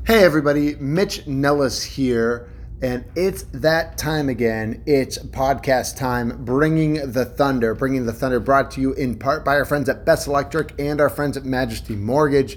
Hey everybody, Mitch Nellis here, and it's that time again. It's podcast time, Bringing the Thunder. Bringing the Thunder brought to you in part by our friends at Best Electric and our friends at Majesty Mortgage.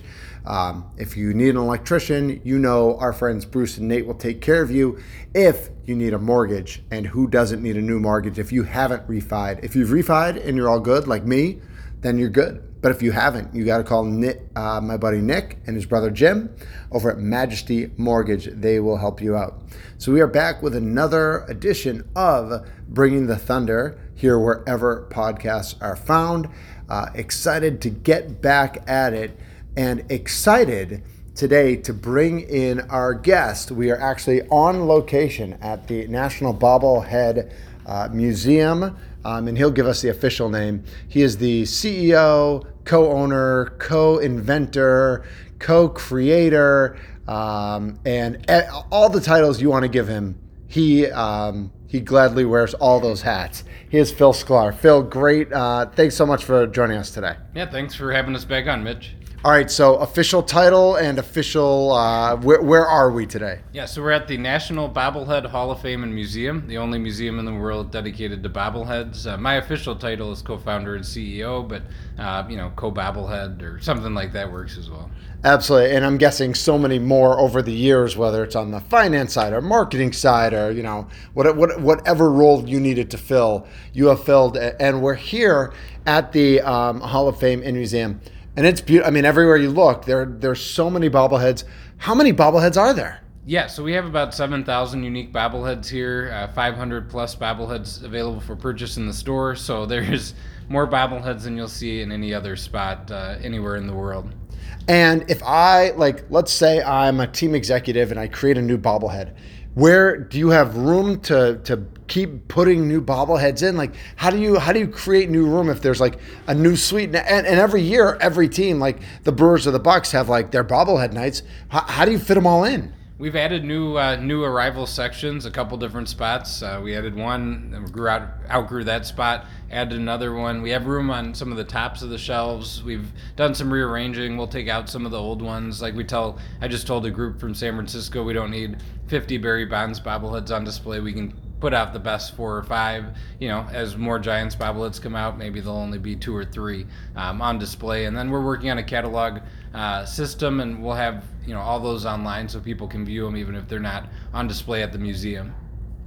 If you need an electrician, you know our friends Bruce and Nate will take care of you. If you need a mortgage, and who doesn't need a new mortgage if you haven't refied? If you've refied and you're all good, like me, then you're good. But if you haven't, you got to call my buddy Nick and his brother Jim over at Majesty Mortgage. They will help you out. So we are back with another edition of Bringing the Thunder here wherever podcasts are found. Excited to get back at it and excited today to bring in our guest. We are actually on location at the National Bobblehead Museum. And he'll give us the official name. He is the CEO, co-owner, co-inventor, co-creator, and all the titles you want to give him. He gladly wears all those hats. He is Phil Sklar. Phil, great. Thanks so much for joining us today. Yeah, thanks for having us back on, Mitch. All right, so official title and official, where are we today? Yeah, so we're at the National Bobblehead Hall of Fame and Museum, the only museum in the world dedicated to bobbleheads. My official title is co-founder and CEO, but, co-bobblehead or something like that works as well. Absolutely, and I'm guessing so many more over the years, whether it's on the finance side or marketing side or, whatever role you needed to fill, you have filled. And we're here at the Hall of Fame and Museum. And it's beautiful. I mean, everywhere you look, there's so many bobbleheads. How many bobbleheads are there? Yeah, so we have about 7,000 unique bobbleheads here, 500 plus bobbleheads available for purchase in the store. So there's more bobbleheads than you'll see in any other spot anywhere in the world. And if let's say I'm a team executive and I create a new bobblehead, where do you have room to keep putting new bobbleheads in? Like, how do you create new room if there's like a new suite? And every year, every team, like the Brewers or the Bucks, have like their bobblehead nights. How do you fit them all in? We've added new arrival sections, a couple different spots. We added one, and we outgrew that spot, added another one. We have room on some of the tops of the shelves. We've done some rearranging. We'll take out some of the old ones. I just told a group from San Francisco we don't need 50 Barry Bonds bobbleheads on display. We can put out the best 4 or 5. As more Giants bobbleheads come out, maybe there'll only be 2 or 3 on display. And then we're working on a catalog system, and we'll have all those online so people can view them even if they're not on display at the museum.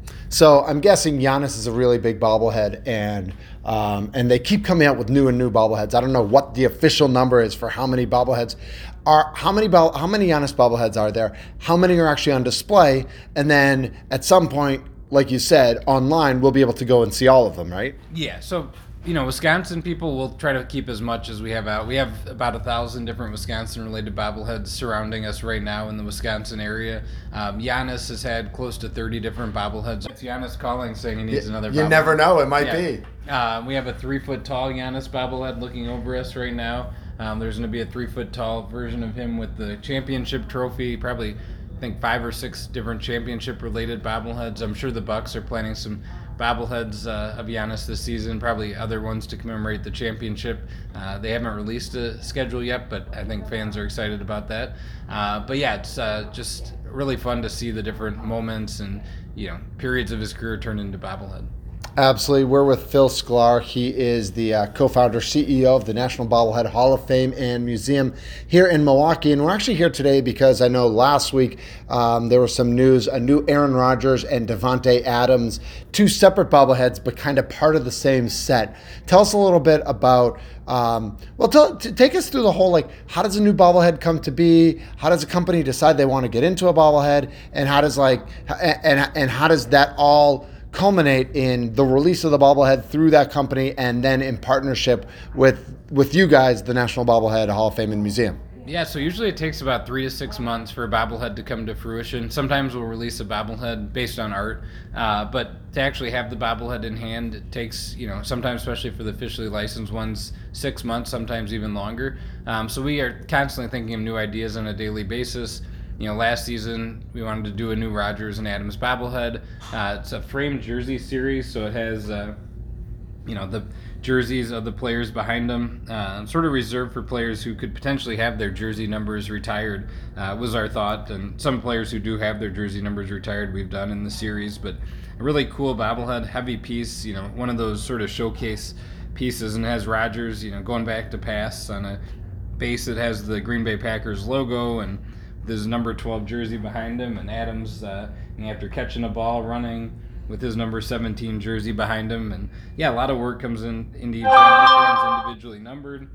So I'm guessing Giannis is a really big bobblehead, and they keep coming out with new and new bobbleheads. I don't know what the official number is for how many bobbleheads are. How many Giannis bobbleheads are there? How many are actually on display? And then at some point, like you said, online, we'll be able to go and see all of them, right? Yeah. So Wisconsin people will try to keep as much as we have out. We have about 1,000 different Wisconsin-related bobbleheads surrounding us right now in the Wisconsin area. Giannis has had close to 30 different bobbleheads. It's Giannis calling saying he needs another bobblehead. You never know. It might be. We have a 3-foot-tall Giannis bobblehead looking over us right now. There's going to be a 3-foot-tall version of him with the championship trophy, probably I think 5 or 6 different championship-related bobbleheads. I'm sure the Bucks are planning some bobbleheads of Giannis this season, probably other ones to commemorate the championship. They haven't released a schedule yet, but I think fans are excited about that. It's just really fun to see the different moments and periods of his career turn into bobblehead. Absolutely. We're with Phil Sklar. He is the co-founder, CEO of the National Bobblehead Hall of Fame and Museum here in Milwaukee. And we're actually here today because I know last week there was some news, a new Aaron Rodgers and Davante Adams, 2 separate bobbleheads, but kind of part of the same set. Tell us a little bit about, take us through the whole, how does a new bobblehead come to be? How does a company decide they want to get into a bobblehead? And how does how does that all culminate in the release of the bobblehead through that company and then in partnership with you guys, the National Bobblehead Hall of Fame and Museum? Yeah, so usually it takes about 3 to 6 months for a bobblehead to come to fruition. Sometimes we'll release a bobblehead based on art, but to actually have the bobblehead in hand, it takes, sometimes, especially for the officially licensed ones, 6 months, sometimes even longer. So we are constantly thinking of new ideas on a daily basis. Last season we wanted to do a new Rodgers and Adams bobblehead. It's a framed jersey series, so it has, the jerseys of the players behind them, sort of reserved for players who could potentially have their jersey numbers retired, was our thought. And some players who do have their jersey numbers retired we've done in the series, but a really cool bobblehead, heavy piece, one of those sort of showcase pieces, and has Rodgers, going back to pass on a base that has the Green Bay Packers logo, and there's number 12 jersey behind him, and Adams, after catching a ball, running with his number 17 jersey behind him. And yeah, a lot of work comes into each one's individually numbered,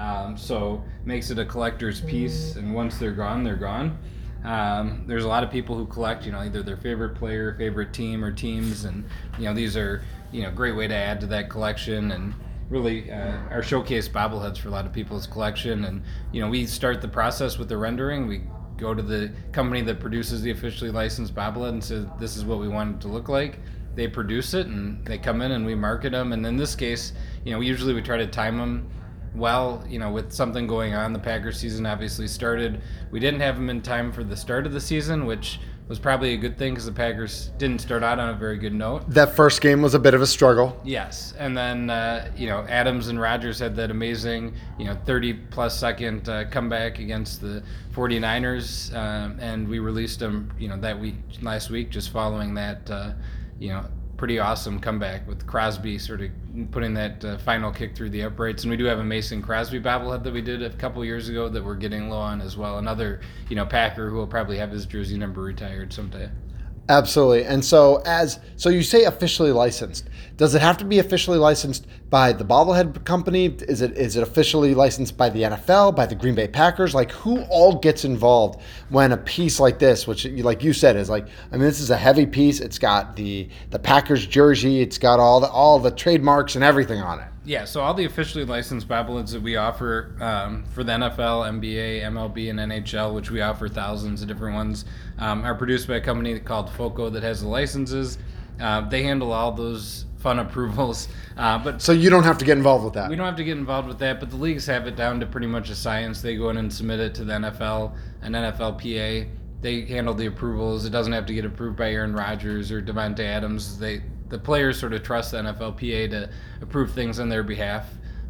so makes it a collector's piece, and once they're gone, they're gone. There's a lot of people who collect, either their favorite player, favorite team, or teams, and these are great way to add to that collection, and really our showcase bobbleheads for a lot of people's collection. And we start the process with the rendering. We go to the company that produces the officially licensed bobblehead and say, this is what we want it to look like. They produce it, and they come in and we market them. And in this case, we try to time them well, with something going on. The Packers season obviously started. We didn't have them in time for the start of the season, which was probably a good thing because the Packers didn't start out on a very good note. That first game was a bit of a struggle. Yes, and then Adams and Rodgers had that amazing 30-plus second comeback against the 49ers, and we released them last week, just following that pretty awesome comeback with Crosby sort of putting that final kick through the uprights. And we do have a Mason Crosby bobblehead that we did a couple years ago that we're getting low on as well. Another, Packer who will probably have his jersey number retired someday. Absolutely. And so you say officially licensed. Does it have to be officially licensed by the bobblehead company? Is it officially licensed by the NFL, by the Green Bay Packers? Like, who all gets involved when a piece like this, which like you said is this is a heavy piece. It's got the Packers jersey. It's got all the trademarks and everything on it. Yeah, so all the officially licensed bobbleheads that we offer for the NFL, NBA, MLB, and NHL, which we offer thousands of different ones, are produced by a company called Foco that has the licenses. They handle all those fun approvals. So you don't have to get involved with that? We don't have to get involved with that, but the leagues have it down to pretty much a science. They go in and submit it to the NFL and NFLPA. They handle the approvals. It doesn't have to get approved by Aaron Rodgers or Davante Adams. The players sort of trust the NFLPA to approve things on their behalf.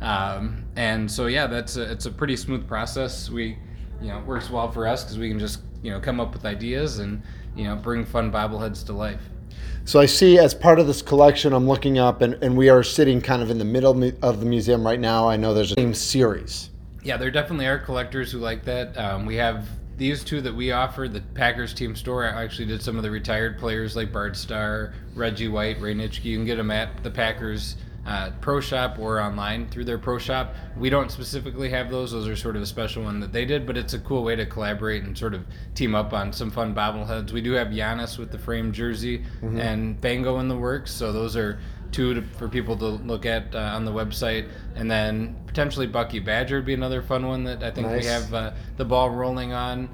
And so, yeah, it's a pretty smooth process. It works well for us because we can just, come up with ideas and, bring fun bobbleheads to life. So I see as part of this collection, I'm looking up, and we are sitting kind of in the middle of the museum right now. I know there's a theme series. Yeah, there definitely are collectors who like that. We have these two that we offer. The Packers team store actually did some of the retired players like Bart Starr, Reggie White, Ray Nitschke. You can get them at the Packers Pro Shop or online through their Pro Shop. We don't specifically have those. Those are sort of a special one that they did, but it's a cool way to collaborate and sort of team up on some fun bobbleheads. We do have Giannis with the framed jersey and Bango in the works, so those are two for people to look at on the website. And then potentially Bucky Badger would be another fun one that I think we have the ball rolling on.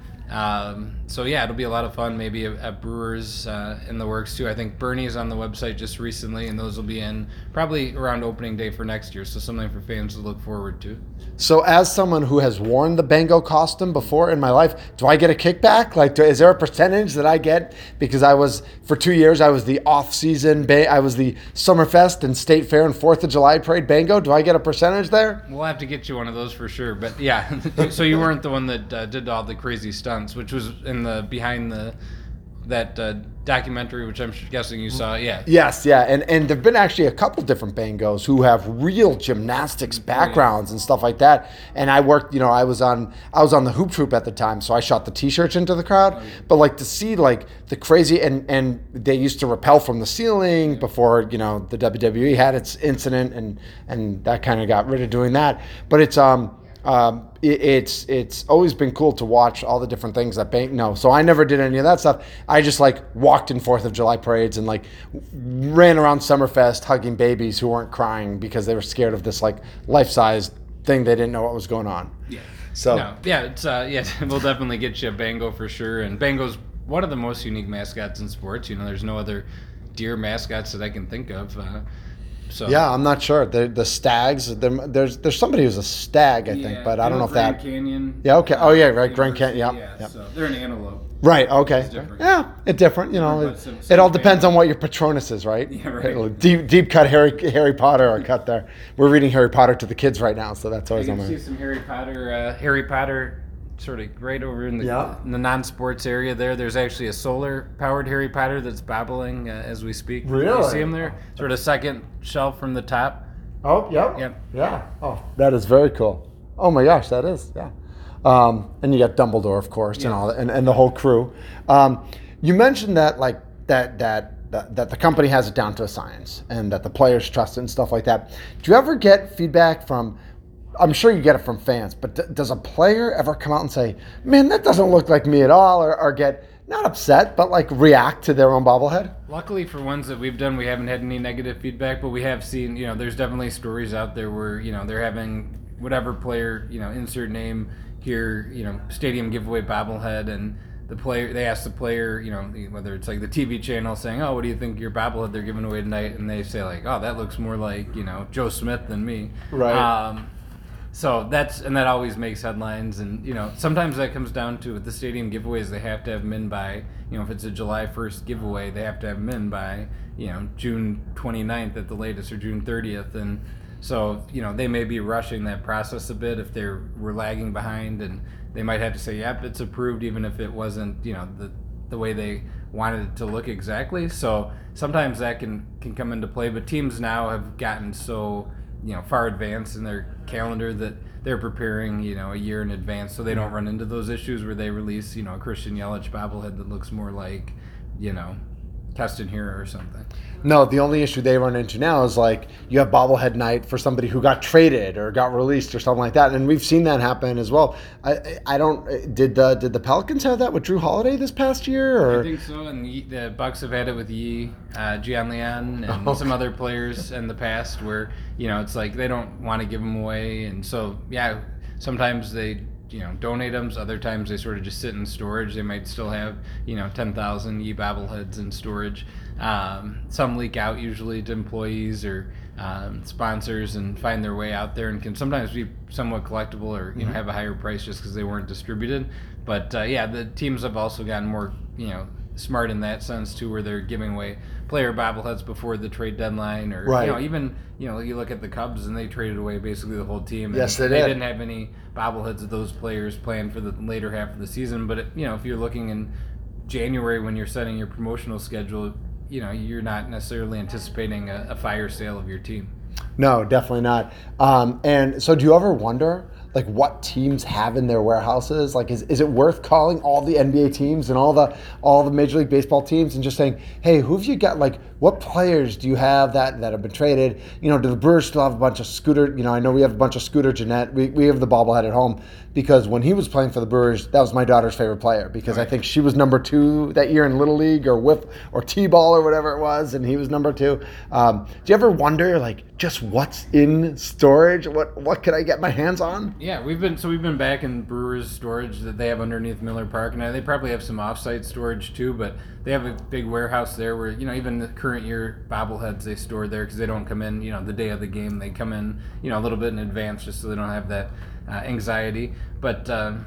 So yeah, it'll be a lot of fun. Maybe a Brewers in the works too. I think Bernie's on the website just recently, and those will be in probably around opening day for next year. So something for fans to look forward to. So as someone who has worn the Bango costume before in my life, do I get a kickback? Is there a percentage that I get? Because for 2 years, I was the off-season, I was the Summerfest and State Fair and 4th of July Parade Bango. Do I get a percentage there? We'll have to get you one of those for sure. But yeah, so you weren't the one that did all the crazy stunts, which was in the behind that documentary, which I'm guessing you saw. Yeah. Yes, yeah, and there've been actually a couple different Bangos who have real gymnastics backgrounds and stuff like that. And I worked, I was on the hoop troop at the time, so I shot the T-shirts into the crowd. But to see the crazy and they used to rappel from the ceiling before the WWE had its incident, and that kind of got rid of doing that. But it's always been cool to watch all the different things that so I never did any of that stuff. I just walked in 4th of July parades and ran around Summerfest hugging babies who weren't crying because they were scared of this life-size thing. They didn't know what was going on. Yeah. So no, yeah, it's we'll definitely get you a Bango for sure. And Bango's one of the most unique mascots in sports. There's no other deer mascots that I can think of. So Yeah, I'm not sure. The Stags. There's somebody who's a stag, I think, but I don't know if Grand that. Canyon. Yeah. Okay. Oh yeah. Right. Grand Canyon. Yeah. Yep. So they're an antelope. Right. Okay. Different. Yeah. It's different. But It all depends on what your Patronus is, right? Yeah, right. Deep cut Harry Potter or cut there. We're reading Harry Potter to the kids right now, so that's always You on can my. see some Harry Potter sort of right over in the non-sports area there. There's actually a solar-powered Harry Potter that's bobbling as we speak. Really? You see him there? Sort of second shelf from the top. Oh, yep. Yep. Yeah. Oh, that is very cool. Oh my gosh, that is, yeah. And you got Dumbledore, of course, and all that, and the whole crew. You mentioned that that the company has it down to a science, and that the players trust it and stuff like that. Do you ever get feedback from? I'm sure you get it from fans, but does a player ever come out and say, "Man, that doesn't look like me at all," or get not upset, but like react to their own bobblehead? Luckily for ones that we've done, we haven't had any negative feedback, but we have seen, there's definitely stories out there where, they're having whatever player, insert name here, stadium giveaway bobblehead, and they ask the player, whether it's like the TV channel saying, "Oh, what do you think your bobblehead they're giving away tonight?" And they say like, "Oh, that looks more like, Joe Smith than me." Right. So that always makes headlines, and sometimes that comes down to with the stadium giveaways, they have to have them in by, if it's a July 1st giveaway, they have to have them in by June 29th at the latest, or June 30th, and so they may be rushing that process a bit if we're lagging behind, and they might have to say, "Yep, it's approved," even if it wasn't the way they wanted it to look exactly. So sometimes that can come into play, but teams now have gotten so far advanced in their calendar that they're preparing, a year in advance, so they don't run into those issues where they release, a Christian Yelich bobblehead that looks more like, Keston Hiura or something. No, the only issue they run into now is like you have bobblehead night for somebody who got traded or got released or something like that, and we've seen that happen as well. I don't. Did the Pelicans have that with Drew Holiday this past year? Or? I think so, and the Bucks have had it with Gian Leon, and some other players in the past where it's like they don't want to give them away, and so sometimes they donate them. Other times they sort of just sit in storage. They might still have 10,000 bobbleheads in storage. Some leak out usually to employees or sponsors and find their way out there, and can sometimes be somewhat collectible or have a higher price just because they weren't distributed. But the teams have also gotten more smart in that sense too, where they're giving away player bobbleheads before the trade deadline, or even you look at the Cubs and they traded away basically the whole team. Yes, they did. Didn't have any bobbleheads of those players planned for the later half of the season. But if you're looking in January when you're setting your promotional schedule, you're not necessarily anticipating a fire sale of your team. No, definitely not. And so do you ever wonder like what teams have in their warehouses? Like is it worth calling all the NBA teams and all the Major League Baseball teams and just saying, "Hey, who have you got? Like what players do you have that have been traded? Do the Brewers still have a bunch of Scooter? I know we have a bunch of Scooter Jeanette. We have the bobblehead at home because when he was playing for the Brewers, that was my daughter's favorite player because I think she was number 2 that year in Little League or whip or T-ball or whatever it was, and he was number 2. Do you ever wonder like just what's in storage? What could I get my hands on? Yeah, we've been back in Brewers storage that they have underneath Miller Park, and they probably have some offsite storage too, but they have a big warehouse there where even the current year bobbleheads they store there because they don't come in the day of the game. They come in a little bit in advance just so they don't have that anxiety. But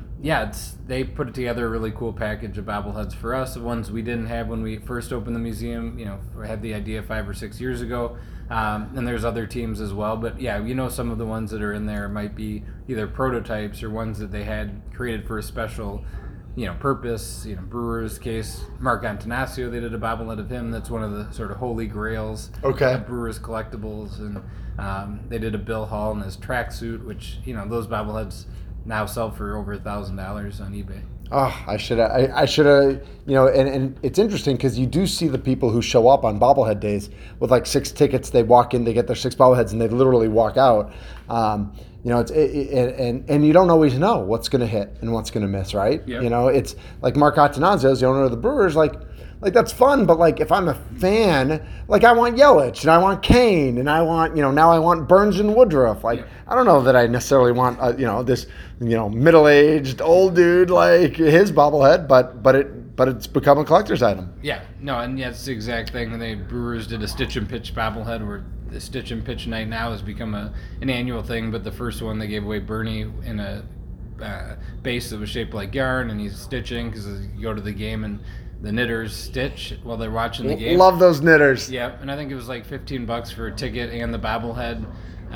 they put together a really cool package of bobbleheads for us, the ones we didn't have when we first opened the museum. We had the idea 5 or 6 years ago. And there's other teams as well, but some of the ones that are in there might be either prototypes or ones that they had created for a special purpose. Brewers case, Mark Antanasio, they did a bobblehead of him. That's one of the sort of holy grails of Brewers collectibles. And they did a Bill Hall in his tracksuit, which those bobbleheads now sell for over $1,000 on eBay. Oh, I should have, and it's interesting because you do see the people who show up on bobblehead days with like 6 tickets. They walk in, they get their 6 bobbleheads, and they literally walk out. And you don't always know what's going to hit and what's going to miss, right? Yep. It's like Mark Attanasio is the owner of the Brewers, like that's fun, but like if I'm a fan, like I want Yelich and I want Kane and I want now I want Burns and Woodruff. Like yeah. I don't know that I necessarily want this middle-aged old dude like his bobblehead, but it's become a collector's item. Yeah, no, and it's the exact thing. The Brewers did a Stitch and Pitch bobblehead where the Stitch and Pitch Night now has become an annual thing. But the first one they gave away Bernie in a base that was shaped like yarn, and he's stitching because you go to the game and the knitters stitch while they're watching the game. Love those knitters. Yeah, and I think it was like $15 for a ticket and the bobblehead.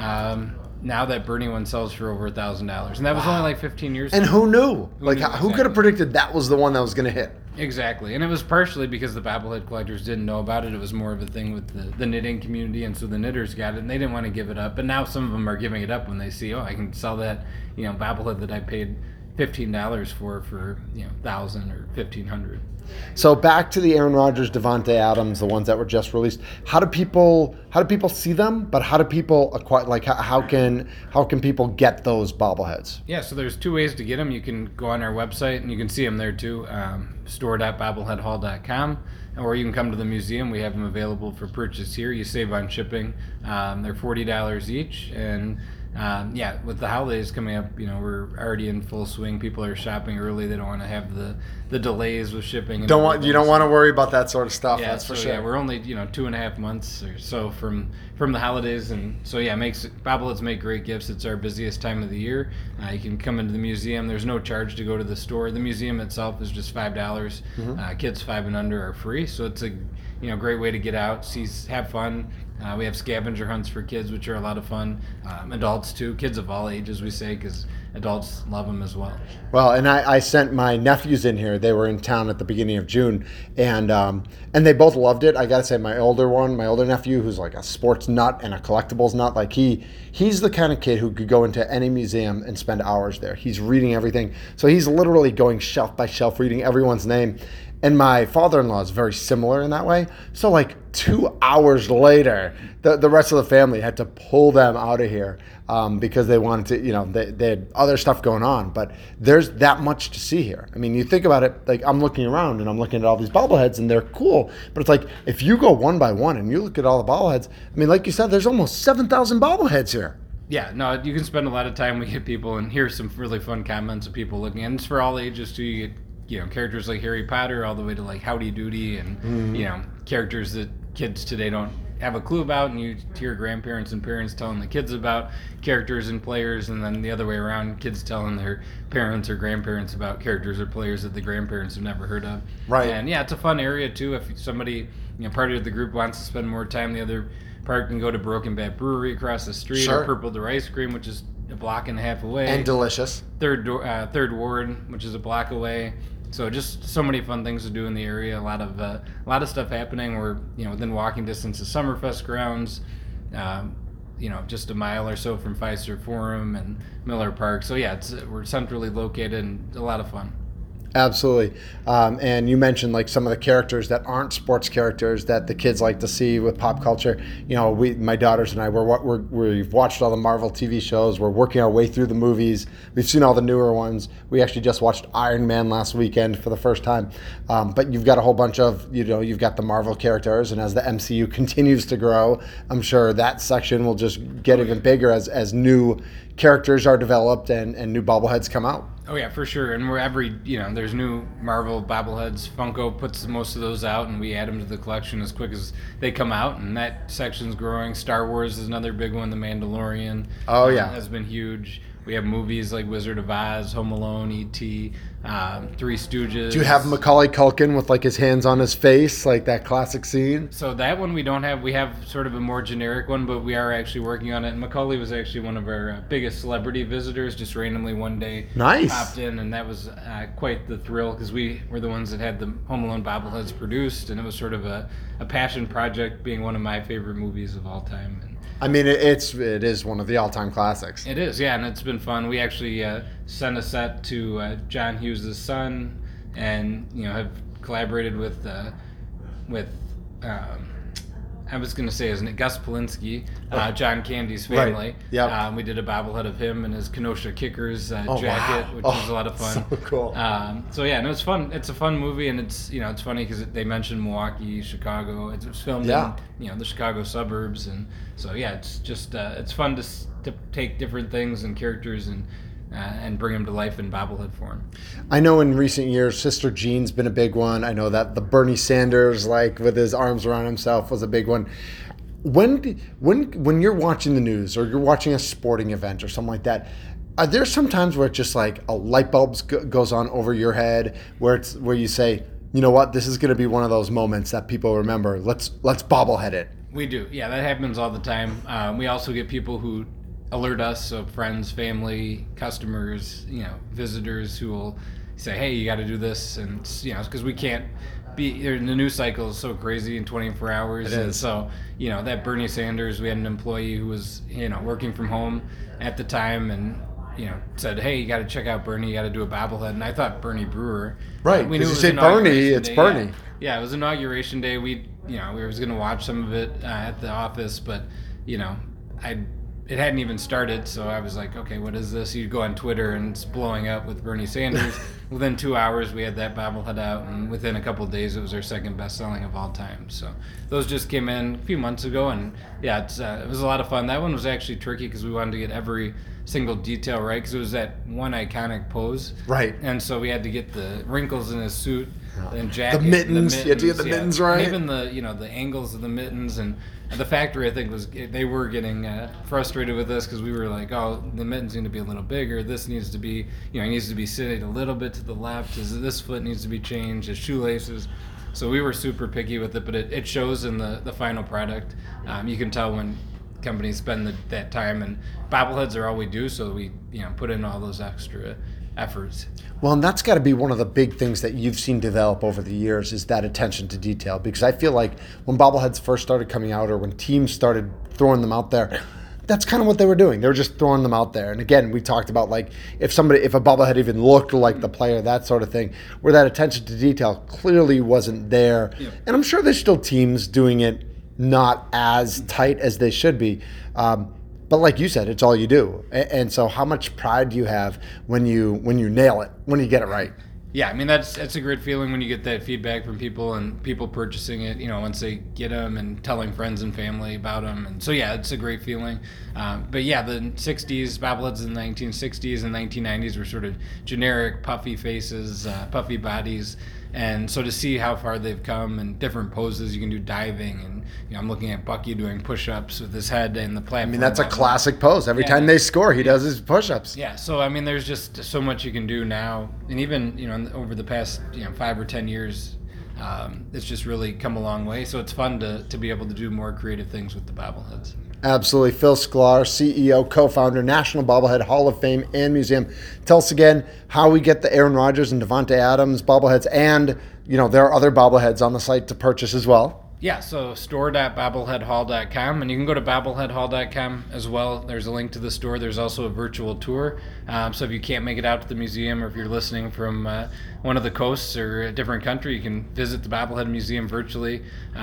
Now that Bernie one sells for over $1,000, and that was only like 15 years ago. And who knew? Who exactly. could have predicted that was the one that was going to hit? Exactly, and it was partially because the bobblehead collectors didn't know about it. It was more of a thing with the knitting community, and so the knitters got it, and they didn't want to give it up. But now some of them are giving it up when they see, I can sell that, bobblehead that I paid $15 for $1,000 or $1,500. So back to the Aaron Rodgers, Davante Adams, the ones that were just released. How do people see them? But how do people acquire? Like how can people get those bobbleheads? Yeah, so there's two ways to get them. You can go on our website and you can see them there too, store.bobbleheadhall.com, or you can come to the museum. We have them available for purchase here. You save on shipping. They're $40 each, and with the holidays coming up, we're already in full swing. People are shopping early. They don't want to have the delays with shipping. You don't want to worry about that sort of stuff. Yeah, that's for sure. Yeah, we're only 2.5 months or so from the holidays, and so bobbleheads make great gifts. It's our busiest time of the year. You can come into the museum. There's no charge to go to the store. The museum itself is just $5. Mm-hmm. Kids 5 and under are free, so it's a great way to get out, have fun. We have scavenger hunts for kids, which are a lot of fun. Adults too, kids of all ages, we say, because adults love them as well. Well, and I sent my nephews in here. They were in town at the beginning of June, and they both loved it. I gotta say, my older nephew, who's like a sports nut and a collectibles nut, like he's the kind of kid who could go into any museum and spend hours there. He's reading everything, so he's literally going shelf by shelf, reading everyone's name. And my father-in-law is very similar in that way. So like 2 hours later, the rest of the family had to pull them out of here because they wanted to, they had other stuff going on. But there's that much to see here. I mean, you think about it, like I'm looking around and I'm looking at all these bobbleheads and they're cool. But it's like if you go one by one and you look at all the bobbleheads, I mean, like you said, there's almost 7,000 bobbleheads here. Yeah, no, you can spend a lot of time with people and hear some really fun comments of people looking. And it's for all ages too. You get characters like Harry Potter all the way to like Howdy Doody and, characters that kids today don't have a clue about, and you hear grandparents and parents telling the kids about characters and players, and then the other way around, kids telling their parents or grandparents about characters or players that the grandparents have never heard of. Right. And it's a fun area too. If somebody, part of the group wants to spend more time, the other part can go to Broken Bat Brewery across the street, sure, or Purple Door Ice Cream, which is a block and a half away. And delicious. Third Ward, which is a block away. So just so many fun things to do in the area. A lot of stuff happening. We're within walking distance of Summerfest grounds. Just a mile or so from Fiserv Forum and Miller Park. So we're centrally located and a lot of fun. Absolutely. And you mentioned like some of the characters that aren't sports characters that the kids like to see with pop culture. My daughters and I, we've watched all the Marvel TV shows. We're working our way through the movies. We've seen all the newer ones. We actually just watched Iron Man last weekend for the first time. But you've got a whole bunch of, you've got the Marvel characters. And as the MCU continues to grow, I'm sure that section will just get even bigger as new characters are developed and new bobbleheads come out. Oh yeah, for sure. And there's new Marvel bobbleheads. Funko puts most of those out, and we add them to the collection as quick as they come out. And that section's growing. Star Wars is another big one. The Mandalorian. Oh yeah, has been huge. We have movies like Wizard of Oz, Home Alone, E.T., Three Stooges. Do you have Macaulay Culkin with like his hands on his face, like that classic scene? So that one we don't have. We have sort of a more generic one, but we are actually working on it. And Macaulay was actually one of our biggest celebrity visitors. Just randomly one day, popped in, and that was quite the thrill because we were the ones that had the Home Alone bobbleheads produced, and it was sort of a passion project, being one of my favorite movies of all time. I mean, it is one of the all-time classics. It is, yeah, and it's been fun. We actually sent a set to John Hughes' son, and have collaborated with I was going to say, isn't it Gus Polinski, John Candy's family. Right. Yep. We did a bobblehead of him in his Kenosha Kickers jacket, which was a lot of fun. So cool. It's fun. It's a fun movie, and it's it's funny because they mentioned Milwaukee, Chicago. It was filmed in the Chicago suburbs, and so it's just it's fun to take different things and characters and bring them to life in bobblehead form. I know in recent years, Sister Jean's been a big one. I know that the Bernie Sanders, like with his arms around himself, was a big one. When you're watching the news or you're watching a sporting event or something like that, are there some times where it's just like a light bulb goes on over your head where you say, you know what, this is going to be one of those moments that people remember. Let's bobblehead it. We do. Yeah, that happens all the time. We also get people who alert us, so friends, family, customers, visitors who will say, hey, you got to do this. And, because we can't be, the news cycle is so crazy in 24 hours. It is. And so, that Bernie Sanders, we had an employee who was, working from home at the time and, said, hey, you got to check out Bernie, you got to do a bobblehead. And I thought Bernie Brewer. Right, We knew because it you was say Bernie, Inauguration it's Day. Bernie. Yeah, it was Inauguration Day. We was going to watch some of it at the office, but, it hadn't even started, so I was like, okay, what is this? You go on Twitter and it's blowing up with Bernie Sanders. Within 2 hours, we had that bobblehead out, and within a couple of days, it was our second best-selling of all time. So those just came in a few months ago, and yeah, it was a lot of fun. That one was actually tricky because we wanted to get every single detail right because it was that one iconic pose. Right. And so we had to get the wrinkles in his suit and jacket. The mittens. You had to get the mittens right. And even the angles of the mittens and the factory, I think, they were getting frustrated with us because we were like, oh, the mittens need to be a little bigger. This needs to be, he needs to be sitting a little bit to the left. This foot needs to be changed. His shoelaces. So we were super picky with it, but it shows in the final product. You can tell when companies spend that time, and bobbleheads are all we do, so we put in all those extra efforts. Well, and that's got to be one of the big things that you've seen develop over the years is that attention to detail. Because I feel like when bobbleheads first started coming out or when teams started throwing them out there, that's kind of what they were doing. They were just throwing them out there. And again, we talked about like if a bobblehead even looked like the player, that sort of thing, where that attention to detail clearly wasn't there. Yep. And I'm sure there's still teams doing it not as tight as they should be. But like you said, it's all you do. And so how much pride do you have when you nail it, when you get it right? Yeah, I mean, that's a great feeling when you get that feedback from people and people purchasing it, once they get them and telling friends and family about them. And so, yeah, it's a great feeling. But yeah, the 60s, bobbleheads in the 1960s and 1990s were sort of generic puffy faces, puffy bodies. And so to see how far they've come and different poses, you can do diving. And, I'm looking at Bucky doing push-ups with his head and the platform. I mean, that's a classic pose. Every time they score, he does his push-ups. Yeah, so, I mean, there's just so much you can do now. And even, over the past, 5 or 10 years, it's just really come a long way. So it's fun to be able to do more creative things with the bobbleheads. Absolutely. Phil Sklar, CEO, co-founder, National Bobblehead Hall of Fame and Museum. Tell us again how we get the Aaron Rodgers and Davante Adams bobbleheads, and there are other bobbleheads on the site to purchase as well. Yeah, so store.bobbleheadhall.com, and you can go to bobbleheadhall.com as well. There's a link to the store. There's also a virtual tour. So if you can't make it out to the museum, or if you're listening from one of the coasts or a different country, you can visit the Bobblehead Museum virtually.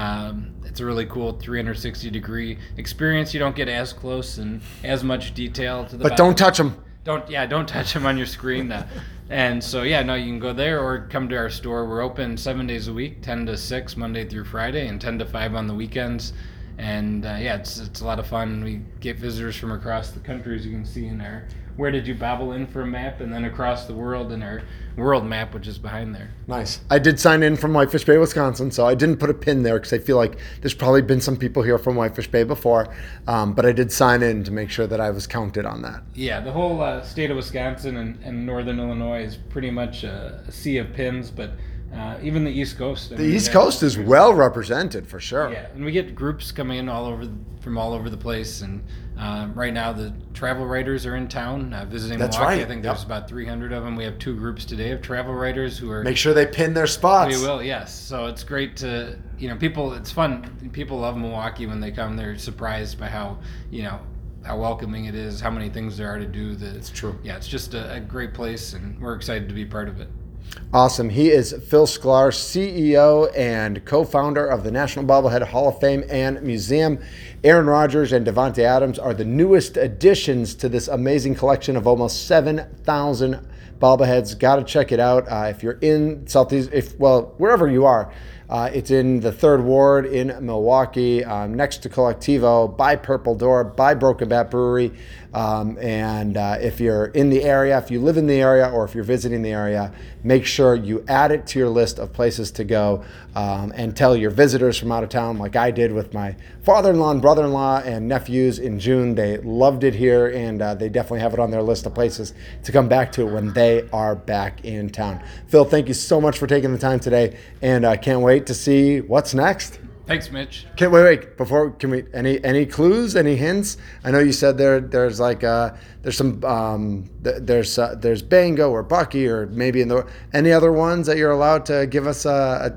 It's a really cool 360-degree experience. You don't get as close and as much detail to the But don't touch them. Don't touch them on your screen. And so, you can go there or come to our store. We're open 7 days a week, 10 to 6, Monday through Friday, and 10 to 5 on the weekends. And, it's a lot of fun. We get visitors from across the country, as you can see in our Where Did You Bobble In For map, and then across the world in our world map, which is behind there. Nice. I did sign in from Whitefish Bay, Wisconsin, so I didn't put a pin there because I feel like there's probably been some people here from Whitefish Bay before, but I did sign in to make sure that I was counted on that. Yeah, the whole state of Wisconsin and northern Illinois is pretty much a sea of pins, but even the East Coast. The East Coast is well represented for sure. Yeah, and we get groups coming in from all over the place, and right now the travel writers are in town visiting That's Milwaukee. right. I think there's about 300 of them. We have 2 groups today of travel writers who are... Make sure they pin their spots. We will, yes. So it's great to, people, it's fun. People love Milwaukee when they come. They're surprised by how, how welcoming it is, how many things there are to do. It's true. Yeah, it's just a great place, and we're excited to be part of it. Awesome. He is Phil Sklar, CEO and co-founder of the National Bobblehead Hall of Fame and Museum. Aaron Rodgers and Davante Adams are the newest additions to this amazing collection of almost 7,000 bobbleheads. Got to check it out if you're in Southeast, wherever you are. It's in the 3rd Ward in Milwaukee, next to Collectivo, by Purple Door, by Broken Bat Brewery. And if you're in the area, if you live in the area, or if you're visiting the area, make sure you add it to your list of places to go, and tell your visitors from out of town, like I did with my father-in-law and brother-in-law and nephews in June. They loved it here, and they definitely have it on their list of places to come back to when they are back in town. Phil, thank you so much for taking the time today, and I can't wait to see what's next. Thanks, Mitch. Can't wait. Before, can we any clues, any hints? I know you said there's like there's some there's Bango or Bucky or maybe any other ones that you're allowed to give us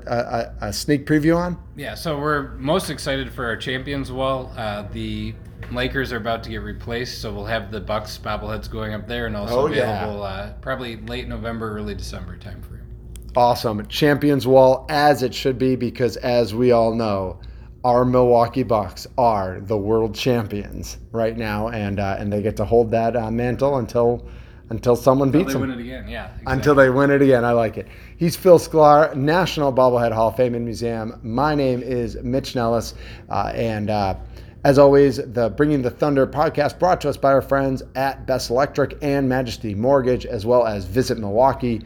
a sneak preview on? Yeah, so we're most excited for our Champions Wall. The Lakers are about to get replaced, so we'll have the Bucks bobbleheads going up there, and also available probably late November, early December time frame. Awesome. Champions Wall, as it should be, because as we all know, our Milwaukee Bucks are the world champions right now, and they get to hold that mantle until someone beats them. Until they win it again, yeah. Exactly. Until they win it again. I like it. He's Phil Sklar, National Bobblehead Hall of Fame and Museum. My name is Mitch Nellis, and as always, the Bringing the Thunder podcast brought to us by our friends at Best Electric and Majesty Mortgage, as well as Visit Milwaukee.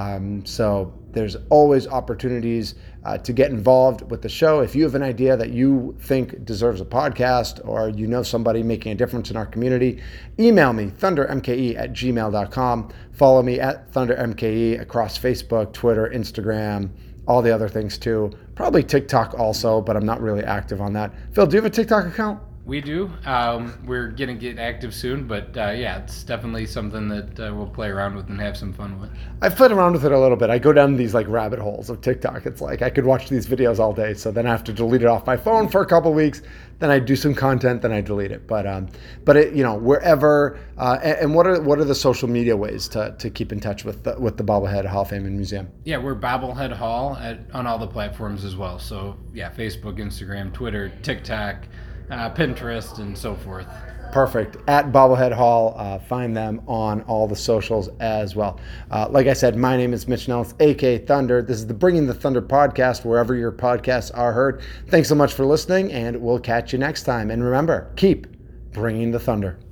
So there's always opportunities to get involved with the show. If you have an idea that you think deserves a podcast, or you know somebody making a difference in our community, email me, thundermke@gmail.com. Follow me at thundermke across Facebook, Twitter, Instagram, all the other things too. Probably TikTok also, but I'm not really active on that. Phil, do you have a TikTok account? We do. We're going to get active soon, but yeah, it's definitely something that we'll play around with and have some fun with. I've played around with it a little bit. I go down these like rabbit holes of TikTok. It's like I could watch these videos all day, so then I have to delete it off my phone for a couple weeks. Then I do some content, then I delete it. But it, wherever. And what are the social media ways to keep in touch with the Bobblehead Hall of Fame and Museum? Yeah, we're Bobblehead Hall on all the platforms as well. So yeah, Facebook, Instagram, Twitter, TikTok, Pinterest, and so forth. Perfect. At Bobblehead Hall, find them on all the socials as well. Like I said, my name is Mitch Nellis, aka Thunder. This is the Bringing the Thunder podcast, wherever your podcasts are heard. Thanks so much for listening, and we'll catch you next time. And remember, keep bringing the thunder.